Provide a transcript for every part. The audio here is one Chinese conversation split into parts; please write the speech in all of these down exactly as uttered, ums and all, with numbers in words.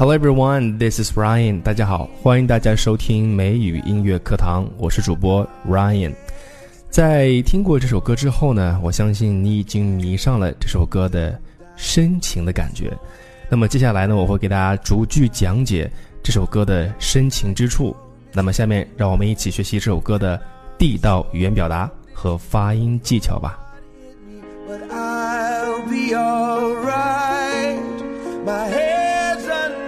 Hello everyone, this is Ryan. 大家好，欢迎大家收听美语音乐课堂，我是主播 Ryan。在听过这首歌之后呢，我相信你已经迷上了这首歌的深情的感觉。那么接下来呢，我会给大家逐句讲解这首歌的深情之处。那么下面让我们一起学习这首歌的地道语言表达和发音技巧吧。 But I'll be alright. My head's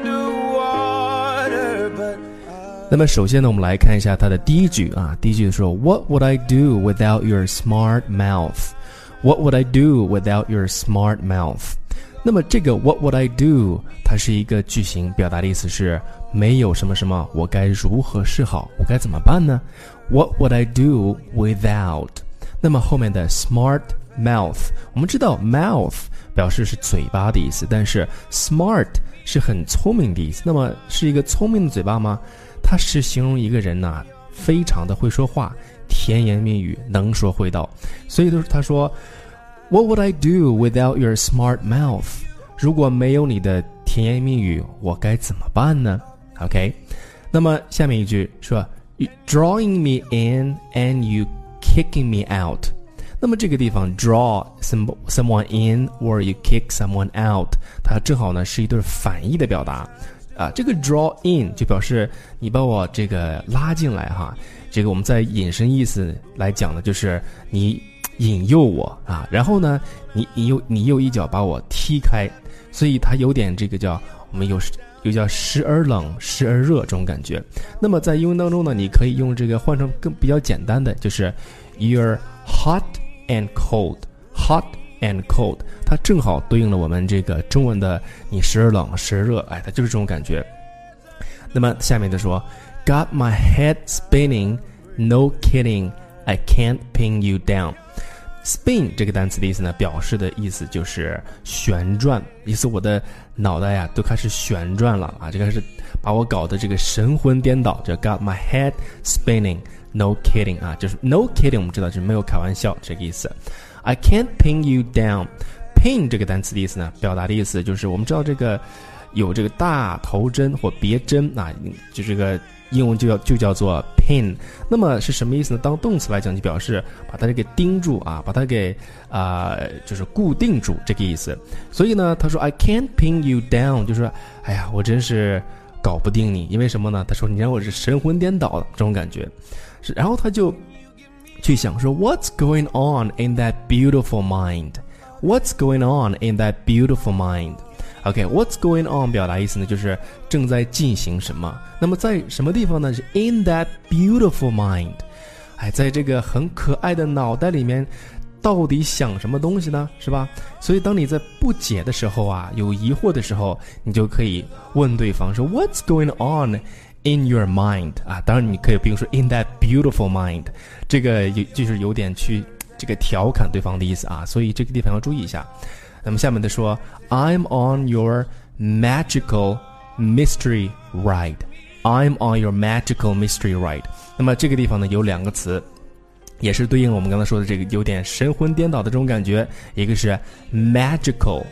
underwater, but 那么首先呢，我们来看一下它的第一句啊，第一句说 What would I do without your smart mouth? What would I do without your smart mouth? 那么这个 What would I do 它是一个句型，表达的意思是没有什么什么，我该如何是好，我该怎么办呢？ What would I do without? 那么后面的 smart mouth 我们知道 mouth 表示是嘴巴的意思，但是 smart 是很聪明的意思。那么是一个聪明的嘴巴吗？它是形容一个人呢、啊、非常的会说话，甜言蜜语，能说会道。所以他说 What would I do without your smart mouth? 如果没有你的甜言蜜语，我该怎么办呢？ OK， 那么下面一句说 You drawing me in and you kicking me out。那么这个地方 draw some, someone in or you kick someone out 它正好呢是一对反义的表达啊。这个 draw in 就表示你把我这个拉进来哈，这个我们在引申意思来讲呢，就是你引诱我啊，然后呢你你又你又一脚把我踢开，所以它有点这个叫我们有又叫时而冷时而热这种感觉。那么在英文当中呢，你可以用这个换成更比较简单的，就是 you're hot and cold, hot and cold 它正好对应了我们这个中文的你时而冷时而热，哎，它就是这种感觉。那么下面的说 Got my head spinning, no kidding, I can't pin you down。 Spin 这个单词的意思呢，表示的意思就是旋转，意思我的脑袋呀都开始旋转了啊，这个是把我搞得这个神魂颠倒，就 Got my head spinning,No kidding 啊，就是 no kidding 我们知道就是没有开玩笑这个意思。 I can't pin you down。 Pin 这个单词的意思呢，表达的意思就是我们知道这个有这个大头针或别针啊，就这个英文就叫就叫做 pin。 那么是什么意思呢？当动词来讲就表示把它这个钉住啊，把它给啊、呃、就是固定住这个意思。所以呢他说 I can't pin you down 就是说哎呀我真是搞不定你，因为什么呢？他说你让我是神魂颠倒的这种感觉。然后他就去想说 What's going on in that beautiful mind? What's going on in that beautiful mind? OK, what's going on 表达意思呢，就是正在进行什么。那么在什么地方呢？是 in that beautiful mind。 哎，在这个很可爱的脑袋里面到底想什么东西呢？是吧？所以当你在不解的时候啊，有疑惑的时候，你就可以问对方说 What's going on in your mind 啊，当然你可以不用说 in that beautiful mind， 这个有就是有点去这个调侃对方的意思啊，所以这个地方要注意一下。那么下面的说 I'm on your magical mystery ride. I'm on your magical mystery ride. 那么这个地方呢有两个词，也是对应我们刚才说的这个有点神魂颠倒的这种感觉，一个是 magical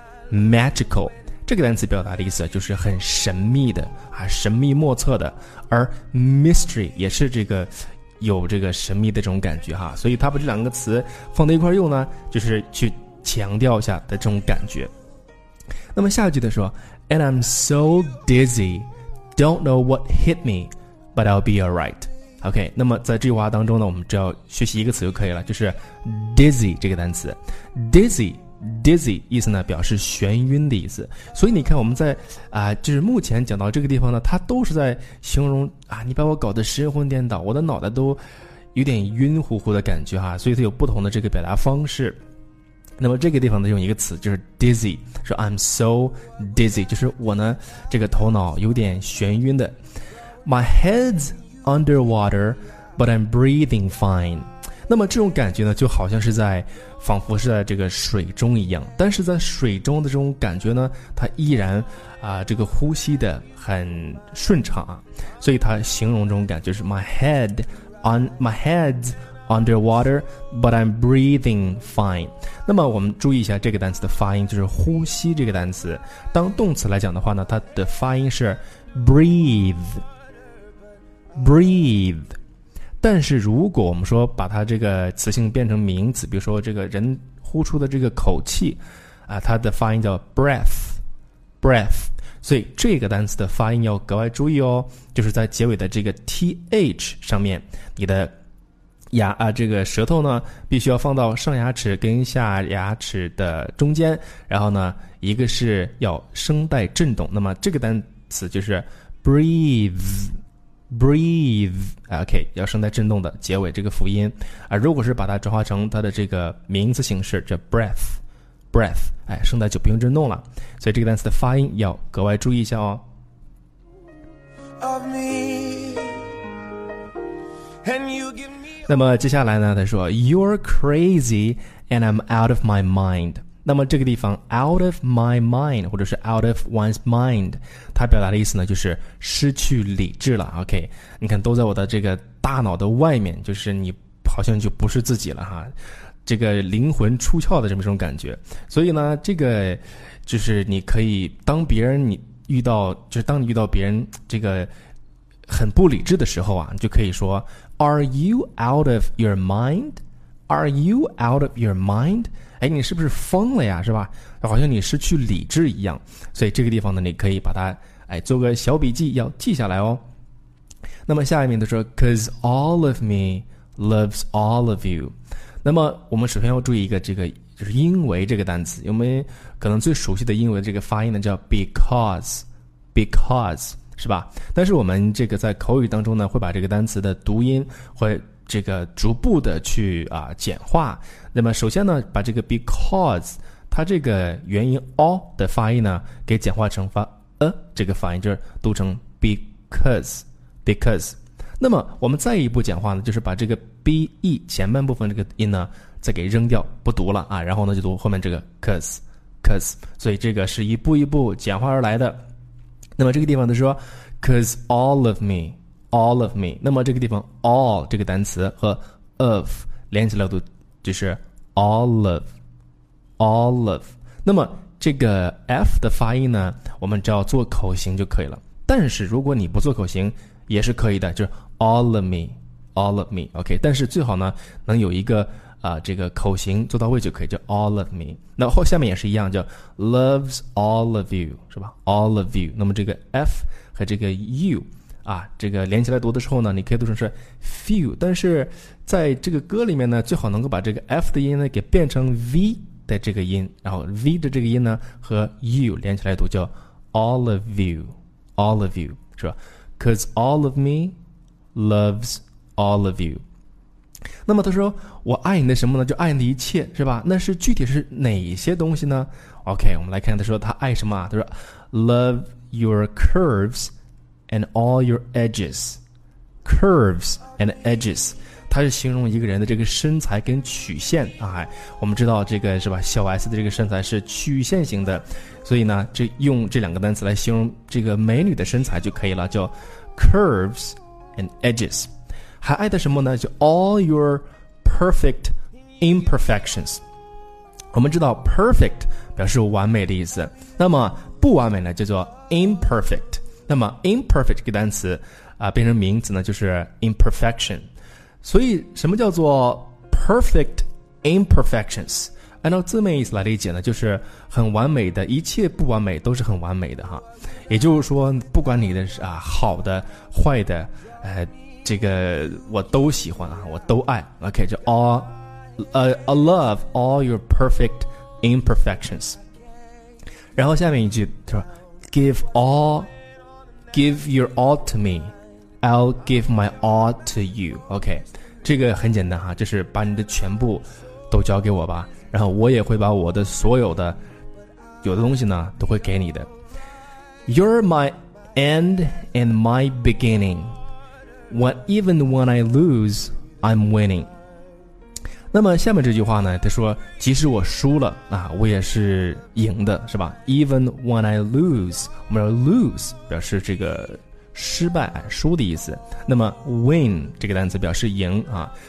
magical这个单词表达的意思就是很神秘的啊，神秘莫测的，而 mystery 也是这个有这个神秘的这种感觉哈，所以他把这两个词放在一块用呢，就是去强调一下的这种感觉。那么下一句的说 And I'm so dizzy, don't know what hit me, but I'll be alright. OK， 那么在这句话当中呢，我们只要学习一个词就可以了，就是 dizzy 这个单词。 Dizzy Dizzy 意思呢表示眩晕的意思，所以你看我们在啊、呃，就是目前讲到这个地方呢，它都是在形容啊，你把我搞得神魂颠倒，我的脑袋都有点晕乎乎的感觉哈，所以它有不同的这个表达方式。那么这个地方呢用一个词就是 dizzy， 说 I'm so dizzy 就是我呢这个头脑有点眩晕的。 My head's underwater but I'm breathing fine。 那么这种感觉呢就好像是在仿佛是在这个水中一样，但是在水中的这种感觉呢，它依然啊、呃、这个呼吸的很顺畅啊，所以它形容这种感觉是 my head on my head's underwater, but I'm breathing fine. 那么我们注意一下这个单词的发音，就是呼吸这个单词。当动词来讲的话呢，它的发音是 breathe, breathe。但是如果我们说把它这个词性变成名词，比如说这个人呼出的这个口气啊，它的发音叫 breath, breath。所以这个单词的发音要格外注意哦，就是在结尾的这个 th 上面，你的牙啊，这个舌头呢，必须要放到上牙齿跟下牙齿的中间，然后呢，一个是要声带震动，那么这个单词就是 breathe, breathe， OK， 要声带震动的结尾这个辅音啊。如果是把它转化成它的这个名词形式，这 breath。breath， 哎，声带就不用震动了，所以这个单词的发音要格外注意一下哦。那么接下来呢，他说 You're crazy and I'm out of my mind。 那么这个地方 out of my mind 或者是 out of one's mind， 它表达的意思呢就是失去理智了。 OK， 你看都在我的这个大脑的外面，就是你好像就不是自己了哈，这个灵魂出窍的这么一种感觉。所以呢，这个就是你可以当别人你遇到就是当你遇到别人这个很不理智的时候啊，你就可以说 Are you out of your mind? Are you out of your mind? 哎，你是不是疯了呀，是吧？好像你失去理智一样。所以这个地方呢，你可以把它哎做个小笔记，要记下来哦。那么下一面他说 Cause all of me loves all of you。那么我们首先要注意一个这个就是因为这个单词，我们可能最熟悉的因为这个发音呢叫 because because 是吧？但是我们这个在口语当中呢，会把这个单词的读音会这个逐步的去啊简化。那么首先呢，把这个 because 它这个元音 all 的发音呢给简化成发呃这个发音，就是读成 because because。那么我们再一步简化呢，就是把这个 be 前半部分这个音呢再给扔掉，不读了啊，然后呢就读后面这个 cause cause， 所以这个是一步一步简化而来的。那么这个地方他说 cause all of me all of me， 那么这个地方 all 这个单词和 of 连起来读就是 olive olive。 那么这个 f 的发音呢，我们只要做口型就可以了，但是如果你不做口型也是可以的，就是 all of me all of me OK， 但是最好呢能有一个啊、呃、这个口型做到位就可以，叫 all of me。 那后下面也是一样，叫 loves all of you， 是吧？ all of you， 那么这个 f 和这个 you 啊这个连起来读的时候呢，你可以读成是 few， 但是在这个歌里面呢，最好能够把这个 f 的音呢给变成 v 的这个音，然后 v 的这个音呢和 you 连起来读，叫 all of you all of you， 是吧？ Cause all of me loves all of you。 那么他说我爱你的什么呢？就爱你的一切，是吧？那是具体是哪些东西呢？ OK， 我们来看他说他爱什么啊？他说 Love your curves and all your edges。 Curves and edges， 它是形容一个人的这个身材跟曲线啊。我们知道这个是吧，小 S 的这个身材是曲线型的，所以呢这用这两个单词来形容这个美女的身材就可以了，叫 curves and edges。 还爱的什么呢？就 all your perfect imperfections。 我们知道 perfect 表示完美的意思，那么不完美呢叫做 imperfect。 那么 imperfect 这个单词啊、呃、变成名词呢就是 imperfection。 所以什么叫做 perfect imperfections？ 按照字面意思来理解呢，就是很完美的，一切不完美都是很完美的哈。也就是说，不管你的啊好的坏的，呃，这个我都喜欢啊，我都爱。OK， 就 all， 呃、uh, I love all your perfect imperfections。然后下面一句他说 ，Give all, give your all to me, I'll give my all to you。OK， 这个很简单哈，就是把你的全部都交给我吧。然后我也会把我的所有的有的东西呢都会给你的。 You're my end and my beginning. When, even when I lose, I'm winning. 那么下面这句话呢，他说即使我输了啊，我也是赢的，是吧？ Even when I lose， 我们要 lose 表示这个失败输的意思。那么 win 这个单词表示赢啊。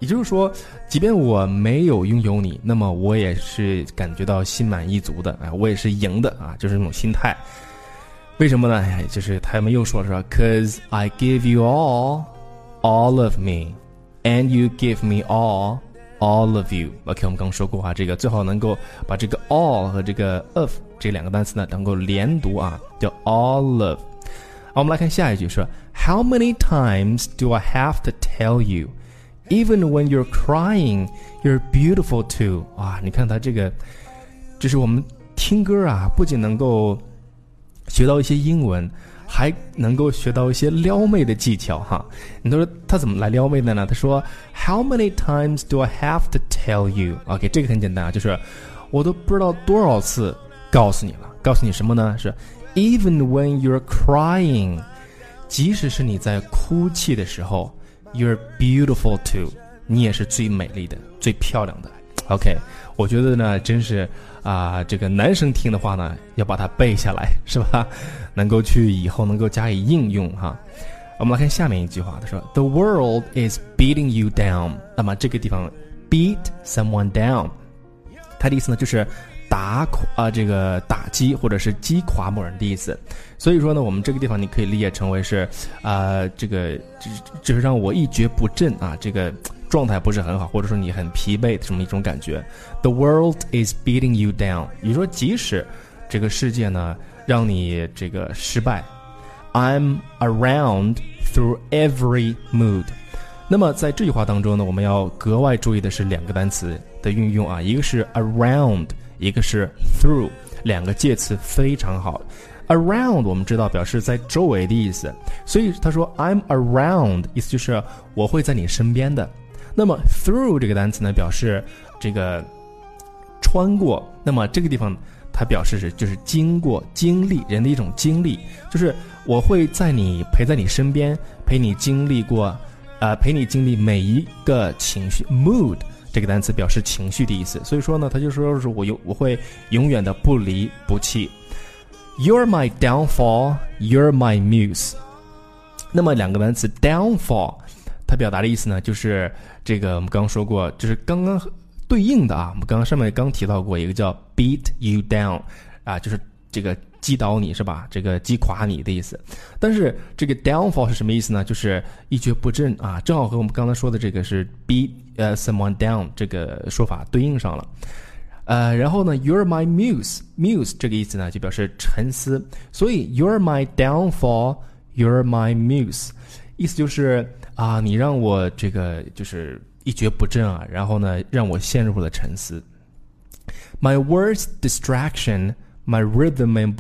也就是说，即便我没有拥有你，那么我也是感觉到心满意足的啊，我也是赢的啊，就是这种心态。为什么呢？哎，就是他们又说了说 ，Cause I give you all, all of me, and you give me all, all of you. OK， 我们刚说过啊，这个最好能够把这个 all 和这个 of 这两个单词呢能够连读啊，叫 all of。好，我们来看下一句说 ，How many times do I have to tell you?Even when you're crying, you're beautiful too. 啊，你看他这个，就是我们听歌啊，不仅能够学到一些英文，还能够学到一些撩妹的技巧哈。你都说他怎么来撩妹的呢？他说 ，How many times do I have to tell you? OK， 这个很简单啊，就是我都不知道多少次告诉你了，告诉你什么呢？是 Even when you're crying， 即使是你在哭泣的时候。You're beautiful too. 你也是最美丽的，最漂亮的。OK， 我觉得呢，真是啊、呃，这个男生听的话呢，要把它背下来，是吧？能够去以后能够加以应用哈。我们来看下面一句话，他说 ：“The world is beating you down。”那么这个地方 beat someone down， 它的意思呢就是打垮啊、呃，这个打击或者是击垮某人的意思。所以说呢，我们这个地方你可以理解成为是啊、呃，这个就是让我一蹶不振啊，这个状态不是很好，或者说你很疲惫的这么一种感觉。The world is beating you down。也就是说，即使这个世界呢让你这个失败 ，I'm around through every mood。那么在这句话当中呢，我们要格外注意的是两个单词的运用啊，一个是 around， 一个是 through， 两个介词非常好。Around 我们知道表示在周围的意思，所以他说 I'm around 意思就是我会在你身边的。那么 through 这个单词呢表示这个穿过，那么这个地方它表示是就是经过经历人的一种经历，就是我会在你陪在你身边，陪你经历过呃陪你经历每一个情绪。 mood 这个单词表示情绪的意思，所以说呢他就说是我有我会永远的不离不弃。You're my downfall, you're my muse。 那么两个单词 downfall 它表达的意思呢就是这个我们刚刚说过，就是刚刚对应的啊，我们刚刚上面刚提到过一个叫 beat you down 啊，就是这个击倒你是吧，这个击垮你的意思。但是这个 downfall 是什么意思呢？就是一蹶不振啊，正好和我们刚才说的这个是 beat、uh, someone down 这个说法对应上了。呃，然后呢 ，You're my muse， muse 这个意思呢就表示沉思，所以 You're my downfall, You're my muse， 意思就是啊，你让我这个就是一蹶不振啊，然后呢让我陷入了沉思。My worst distraction, my rhythm and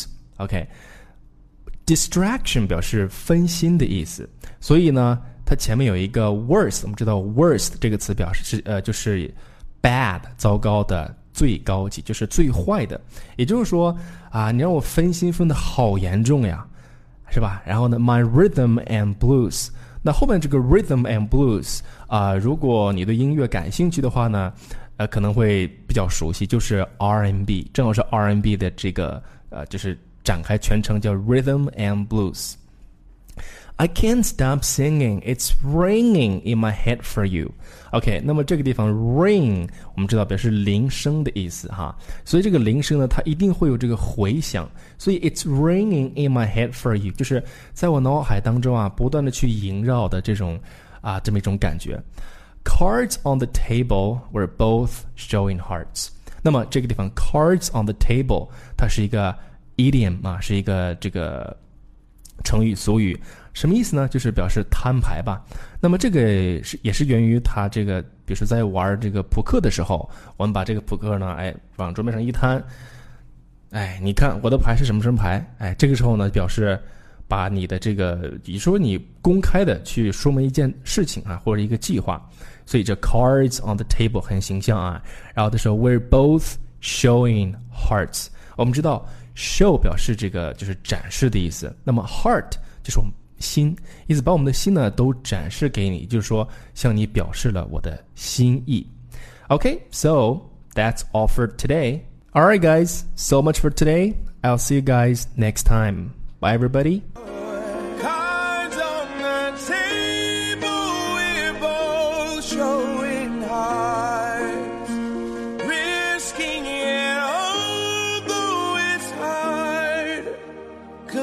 blues。OK，distraction 表示分心的意思，所以呢，它前面有一个 worst， 我们知道 worst 这个词表示是呃就是。bad 糟糕的，最高级就是最坏的，也就是说啊，你让我分心分得好严重呀，是吧？然后呢 my rhythm and blues， 那后面这个 rhythm and blues 啊、呃，如果你对音乐感兴趣的话呢，呃，可能会比较熟悉，就是 R and B， 正好是 R and B 的这个呃，就是展开全称叫 rhythm and blues。I can't stop singing. It's ringing in my head for you. OK， 那么这个地方 ring 我们知道表示铃声的意思哈，所以这个铃声呢，它一定会有这个回响，所以 it's ringing in my head for you 就是在我脑海当中啊，不断的去萦绕的这种啊这么一种感觉。Cards on the table were both showing hearts。那么这个地方 cards on the table 它是一个 idiom 啊，是一个这个成语俗语。什么意思呢？就是表示摊牌吧。那么这个是也是源于他这个，比如说在玩这个扑克的时候，我们把这个扑克呢，哎，往桌面上一摊，哎，你看我的牌是什么什么牌，哎，这个时候呢，表示把你的这个，你说你公开的去说明一件事情啊，或者一个计划，所以这 cards on the table 很形象啊。然后他说 we're both showing hearts， 我们知道 show 表示这个就是展示的意思，那么 heart 就是我们心，意思把我们的心呢都展示给你，就是说向你表示了我的心意。Okay, so that's all for today. Alright guys, so much for today. I'll see you guys next time. Bye everybody. Cards on the table, we both show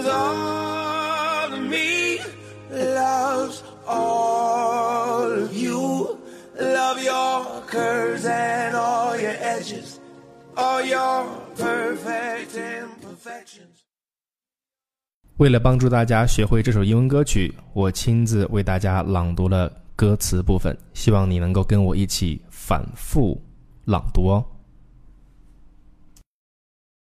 loves all of me, loves all of you. Love your curves and all your edges, all your perfect imperfections. 为了帮助大家学会这首英文歌曲，我亲自为大家朗读了歌词部分，希望你能够跟我一起反复朗读哦。